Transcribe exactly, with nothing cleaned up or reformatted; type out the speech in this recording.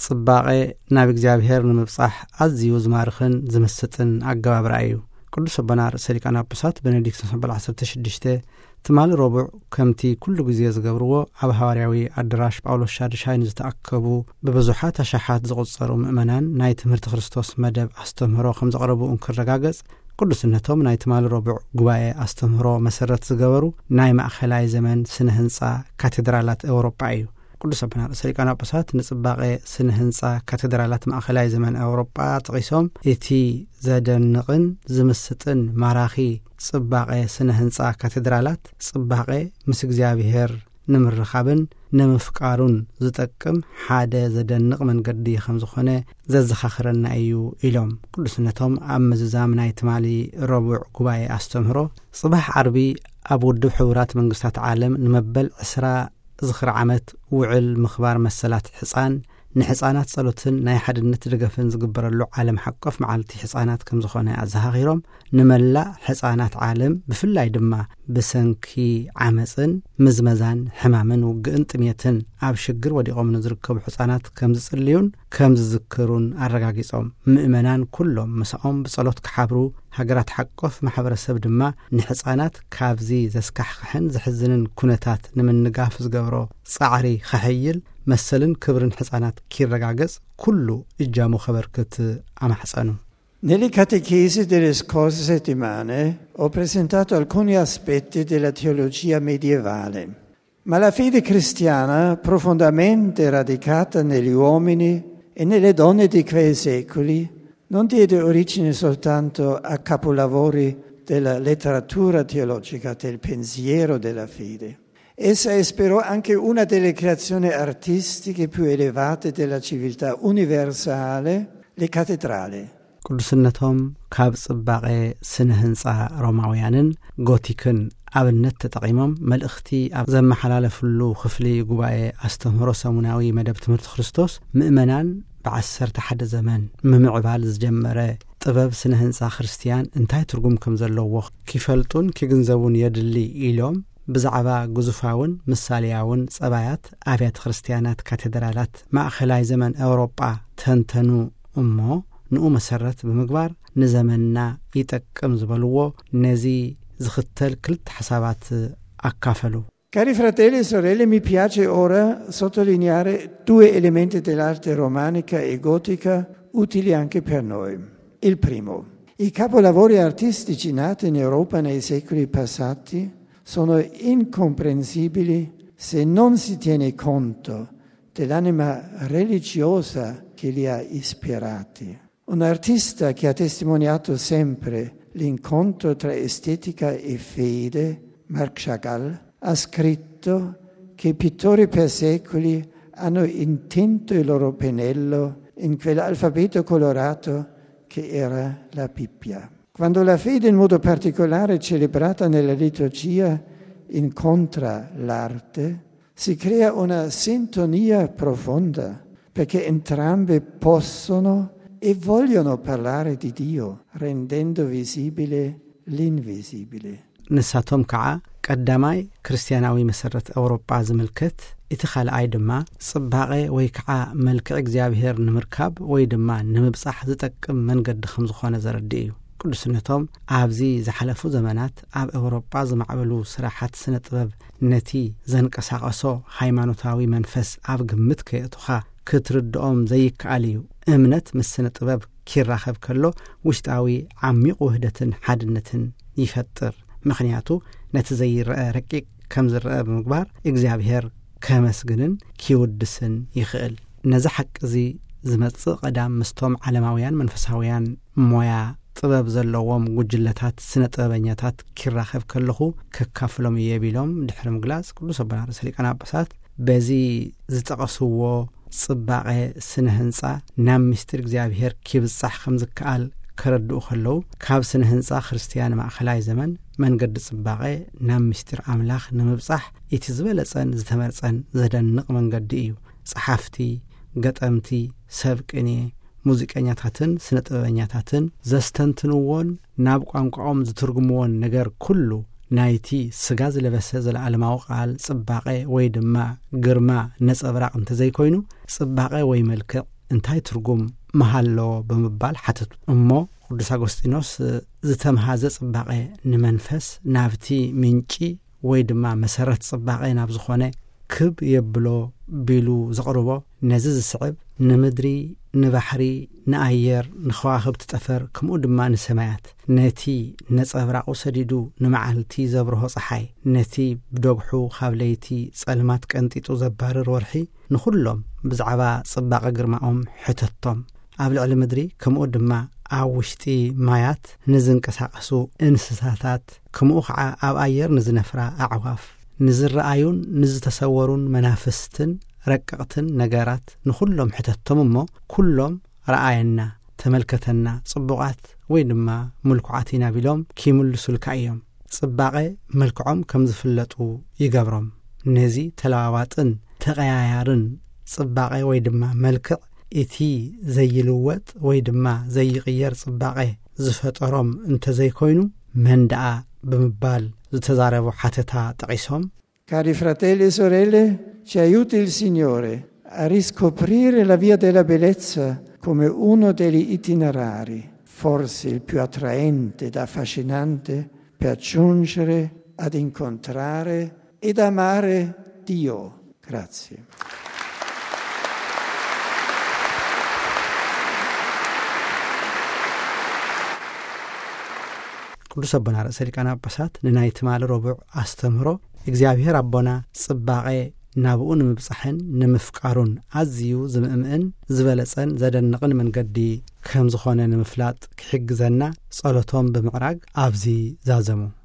ጽባቐ ናብ እግዚአብሔር ንምብጻሕ ኣዝዩ ዝማርኽን ዝመስጥን ኣገባብ ረኣዩ ቅዱስ ኣቦና ርእሰ ሊቃነ ጳጳሳት ቤኔዲክቶስ መበል ዓሰርተ ሽዱሽተ ትማል ረቡዕ ከምቲ ኩሉ ግዜ ዝገብርዎ ኣብ ሐዋርያዊ ኣዳራሽ ጳውሎስ ሻድሻይን ዝተኣከቡ በብዙሓት ኣሽሓት ዝቑጸሩ ምእመናን ናይ ትምህርቲ ክርስቶስ መደብ ኣስተምህሮ ከም ዘቕረቡ እንክረጋገጽ ቅዱስነቶም ናይ ትማል ረቡዕ ጉባኤ ኣስተምህሮ መሰረት ዝገበሩ ናይ ማእኸላይ ዘመን ስነ ህንጻ ካቴድራላት ኤውሮጳ እዩ ቅዱስ ኣቦና ርእሰ ሊቃነ ጳጳሳት ንጽባቐ ስነ ህንጻ ካቴድራላት ማእኸላይ ዘመን ኤውሮጳ ጥቂሶም እቲ ዘደንቕን ዝምስጥን ማራኺ ጽባቐ ስነ ህንጻ ካቴድራላት ጽባቐ ምስ እግዚአብሔር ንምርኻብን ንምፍቃሩን ዝጠቅም ሓደ ዘደንቕ መንገዲ ከም ዝኾነ ዘዘኻኽረና እዩ ኢሎም ቅዱስነቶም ኣብ ምዝዛም ናይ ትማሊ ረቡዕ ጉባኤ ኣስተምህሮ ጽባሕ ዓርቢ ኣብ ውድብ ሕቡራት መንግስታት ዓለም ንመበል ዕስራ ዝኽሪ ዓመት ውዕል ምኽባር መሰላት ሕፃን ንሕፃናት ጸሎትን ናይ ሓድነት ደገፍን ዝግበረሉ ዓለም ሓቆፍ መዓልቲ ሕፃናት ከም ዝኾነ ኣዘኻኺሮም ንመላእ ሕፃናት ዓለም ብፍላይ ድማ ብሰንኪ ዓመፅን ምዝመዛን ሕማምን ውግእን ጥሜትን ኣብ ሽግር ወዲቖም ንዝርከቡ ሕፃናት ከም ዝጽልዩን ከም ዝዝክሩን ኣረጋጊጾም ምእመናን ኩሎም ምስኦም ብጸሎት ክሓብሩ ሃገራት ሓቆፍ ማሕበረሰብ ድማ ንሕፃናት ካብዚ ዘስካሕክሕን ዝሕዝንን ኩነታት ንምንጋፍ ዝገብሮ ጻዕሪ ክሕይል መሰልን ክብርን ሕፃናት ኪረጋገጽ ኩሉ እጃሙ ኸበርክት ኣማሕፀኑ Nelle catechesi delle scorse settimane ho presentato alcuni aspetti della teologia medievale, ma la fede cristiana, profondamente radicata negli uomini e nelle donne di quei secoli, non diede origine soltanto a capolavori della letteratura teologica, del pensiero della fede. Essa ispirò anche una delle creazioni artistiche più elevate della civiltà universale, le cattedrali. ቅዱስነቶም ካብ ጽባቐ ስነ ህንጻ ሮማውያንን ጎቲክን ኣብነት ተጠቒሞም መልእኽቲ ኣብ ዘመሓላለፍሉ ክፍሊ ጉባኤ ኣስተምህሮ ሰሙናዊ መደብ ትምህርቲ ክርስቶስ ምእመናን ብዓሰርተ ሓደ ዘመን ምምዕባል ዝጀመረ ጥበብ ስነ ህንጻ ክርስቲያን እንታይ ትርጉም ከም ዘለዎ ኪፈልጡን ኪግንዘቡን የድሊ ኢሎም ብዛዕባ ግዙፋውን ምሳሌያውን ጸባያት ኣብያተ ክርስቲያናት ካቴድራላት ማእኸላይ ዘመን ኤውሮጳ ተንተኑ እሞ ንኡ መሰረት ብምግባር ንዘመንና ይጠቅም ዝበልዎ ነዚ ዝኽተል ክልተ ሓሳባት ኣካፈሉ Cari fratelli e sorelle, mi piace ora sottolineare due elementi dell'arte romanica e gotica utili anche per noi. Il primo, i capolavori artistici nati in Europa nei secoli passati sono incomprensibili se non si tiene conto dell'anima religiosa che li ha ispirati. Un artista che ha testimoniato sempre l'incontro tra estetica e fede, Marc Chagall, ha scritto che i pittori per secoli hanno intinto il loro pennello in quell'alfabeto colorato che era la Bibbia. Quando la fede in modo particolare celebrata nella liturgia incontra l'arte, si crea una sintonia profonda perché entrambe possono e vogliono parlare di Dio, rendendo visibile l'invisibile. ንሳቶም ከዓ ቀዳማይ ክርስቲያናዊ መሰረት ኤውሮጳ ዝምልከት እቲ ካልኣይ ድማ ጽባቐ ወይ ከዓ መልክዕ እግዚአብሔር ንምርካብ ወይ ድማ ንምብጻሕ ዝጠቅም መንገዲ ከም ዝኾነ ዘረዲ እዩ ቅዱስነቶም ኣብዚ ዝሓለፉ ዘመናት ኣብ ኤውሮጳ ዝማዕበሉ ስራሓት ስነ ጥበብ ነቲ ዘንቀሳቐሶ ሃይማኖታዊ መንፈስ ኣብ ግምት ከየእቱኻ ክትርድኦም ዘይከኣል እዩ እምነት ምስ ስነ ጥበብ ኪራኸብ ከሎ ውሽጣዊ ዓሚቕ ውህደትን ሓድነትን ይፈጥር ምኽንያቱ ነቲ ዘይርአ ረቂቕ ከም ዝርአ ብምግባር እግዚአብሔር ከመስግንን ኪውድስን ይኽእል ነዚ ሓቂ እዚ ዝመጽእ ቀዳም ምስቶም ዓለማውያን መንፈሳውያን ሞያ ጥበብ ዘለዎም ጉጅለታት ስነ ጥበበኛታት ኪራኸብ ከለኹ ከካፍሎም የቢሎም ድሕሪ ምግላጽ ቅዱስ ኣቦና ርእሰ ሊቃነ ጳጳሳት በዚ ዝጠቐስዎ ጽባቐ ስነ ህንጻ ናብ ምስጢር እግዚአብሔር ኪብጻሕ ከም ዝከኣል ከረድኡ ከለዉ ካብ ስነ ህንጻ ክርስቲያን ማእኸላይ ዘመን መንገዲ ጽባቐ ናብ ምስጢር ኣምላኽ ንምብጻሕ እቲ ዝበለጸን ዝተመርጸን ዘደንቕ መንገዲ እዩ ጸሓፍቲ ገጠምቲ ሰብቅኔ ሙዚቀኛታትን ስነ ጥበበኛታትን ዘስተንትንዎን ናብ ቋንቋኦም ዝትርጉምዎን ነገር ኩሉ ናይቲ ስጋዝ ለበሰ ዘለዓለማዊ ቃል ጽባቐ ወይ ድማ ግርማ ነጸብራቕ እንተ ዘይኮይኑ ጽባቐ ወይ መልክዕ እንታይ ትርጉም መሃሎ ብምባል ሓተቱ እሞ ቅዱስ አጎስጢኖስ ዝተምሃዘ ጽባቐ ንመንፈስ ናብቲ ምንጪ ወይ ድማ መሰረት ጽባቐ ናብ ዝኾነ ክብ የብሎ ቢሉ ዘቕርቦ ነዚ ዝስዕብ ንምድሪ ንባሕሪ ንኣየር ንኸዋኽብቲ ጠፈር ከምኡ ድማ ንሰማያት ነቲ ነጸብራቑ ሰዲዱ ንመዓልቲ ዘብርሆ ፀሓይ ነቲ ብደግሑ ካብ ለይቲ ጸልማት ቀንጢጡ ዘባርር ወርሒ ንኹሎም ብዛዕባ ጽባቐ ግርማኦም ሕተቶም ኣብ ልዕሊ ምድሪ ከምኡ ድማ ኣብ ውሽጢ ማያት ንዝንቀሳቐሱ እንስሳታት ከምኡ ከዓ ኣብ ኣየር ንዝነፍራ ኣዕዋፍ ንዝረአዩን ንዝተሰወሩን መናፍስትን ረቀቕትን ነገራት ንኹሎም ሕተቶም እሞ ኩሎም ረአየና ተመልከተና ጽቡቓት ወይ ድማ ምልኩዓት ኢና ቢሎም ኪምልሱልካ እዮም ጽባቐ መልክዖም ከም ዝፍለጡ ይገብሮም ነዚ ተለዋዋጥን ተቐያያርን ጽባቐ ወይ ድማ መልክዕ እቲ ዘይልወጥ ወይ ድማ ዘይቕየር ጽባቐ ዝፈጠሮም እንተ ዘይኮይኑ መንደኣ ብምባል ዝተዛረቡ ሓተታ ጠቂሶም Cari fratelli e sorelle, ci aiuti il Signore a riscoprire la via della bellezza come uno degli itinerari, forse il più attraente ed affascinante per giungere ad incontrare ed amare Dio. Grazie. ቅዱስ አቦና ርእሰ ሊቃነ ጳጳሳት ንናይቲ ማለ ረቡዕ አስተምሮ እግዚአብሔር አቦና ጽባቐ ናብኡ ንምብጻሕን ንምፍቃሩን ኣዝዩ ዝምእምእን ዝበለጸን ዘደንቕን መንገዲ ከም ዝኾነ ንምፍላጥ ክሕግዘና ጸሎቶም ብምዕራግ ኣብዚ ዛዘሙ